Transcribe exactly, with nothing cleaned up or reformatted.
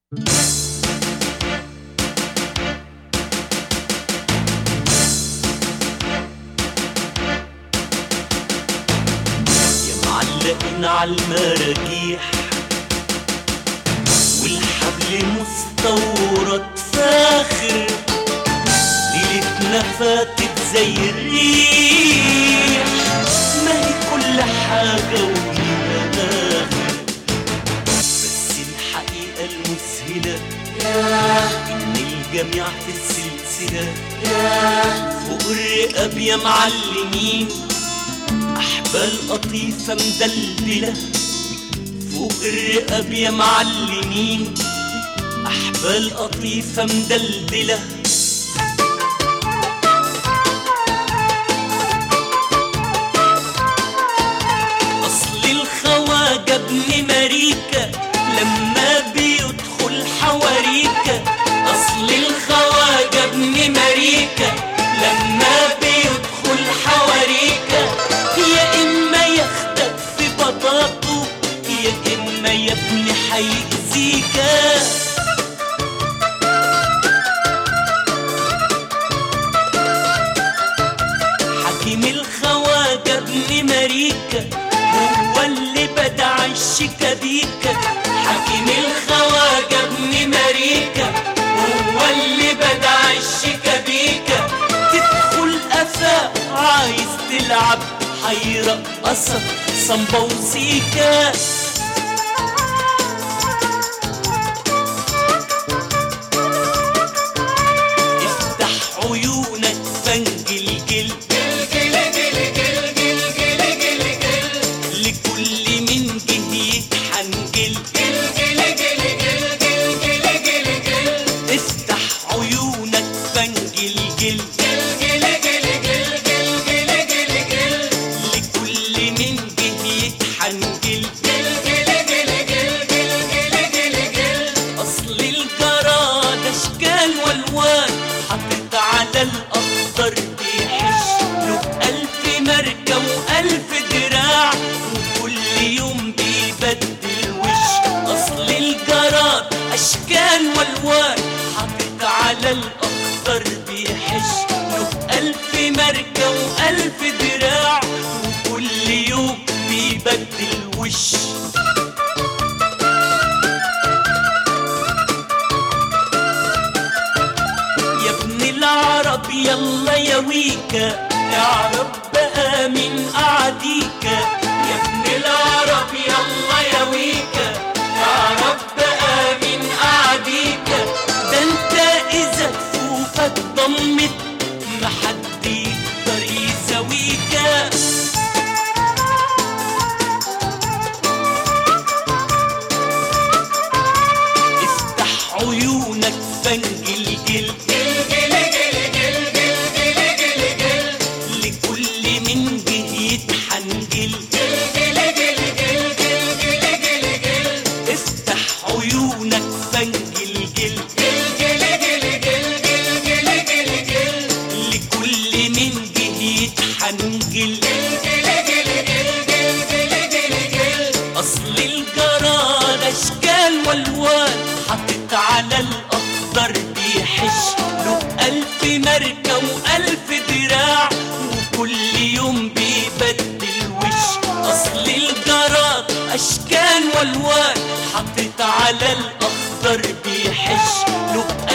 معلقين عالمراجيح والحبل مستورد فاخر، ليلتنا فاتت زي الريح، ما هي كل حاجة وليها آخر. بس الحقيقة المذهلة إن الجميع في السلسلة فوق الرقاب يا معلمين، أحبال قطيفة مدلدلة فوق الرقاب يا معلمين، أحبال قطيفة مدلدلة. أصل الخواجة ابن مريكة لما بيدخل حواريكة، أصل الخواجة ابن مريكة لما بيدخل حواريكة، يا إما ياخدك في بطاطه يا إما يا ابني حيأذيكا. حكيم الخواجة ابن مريكة هو اللي بدع الشيكابيكا، حكيم الخواجة ابن مريكة هو اللي بدع الشيكابيكا. تدخل قفا عايز تلعب هيرقصك صنبا وسيكا. افتح عيونك فانجلجل لكل من جه يتحنجل، افتح عيونك فانجلجل لكل من جه يتحنجل. اصل الجراد اشكال والوان حطت على الاخضر بيحش له الف ماركه والف دراع وكل يوم بيبدل وش. اصل الجراد اشكال والوان حطت على الاخضر بيحش له الف ماركه والف دراع وكل يوم بيبدل وش. يا ابن العرب يلا يا ويكا اعرف بقى من قعديكا، يا ابن العرب يلا يا ويكا اعرف بقى من قعديكا. ده انت اذا كفوفك ضمت محد يقدر يساويكا. افتح عيونك فانجلجل لكل من جه يتحنجل، افتح عيونك فانجلجل لكل من جه يتحنجل. اصل الجراد اشكال والوان حطت على الاخضر بيحش له الف ماركه والف دراع وكل يوم بيبدل وش. اصل الجراد اشكال والوان حطت على الاخضر بيحش له